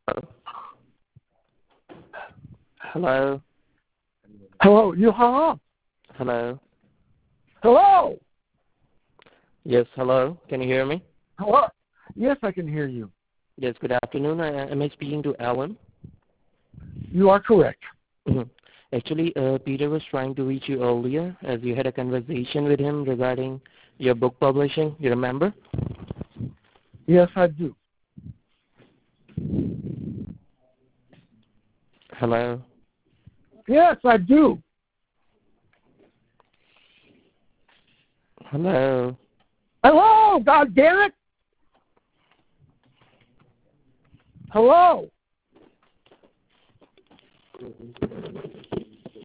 Hello? Hello, you hung up. Hello? Hello? Yes, hello. Can you hear me? Hello? Yes, I can hear you. Yes, good afternoon. Am I speaking to Alan? You are correct. Actually, Peter was trying to reach you earlier as you had a conversation with him regarding your book publishing. You remember? Yes, I do. Hello? Yes, I do. Hello? Hello, God damn it! Hello?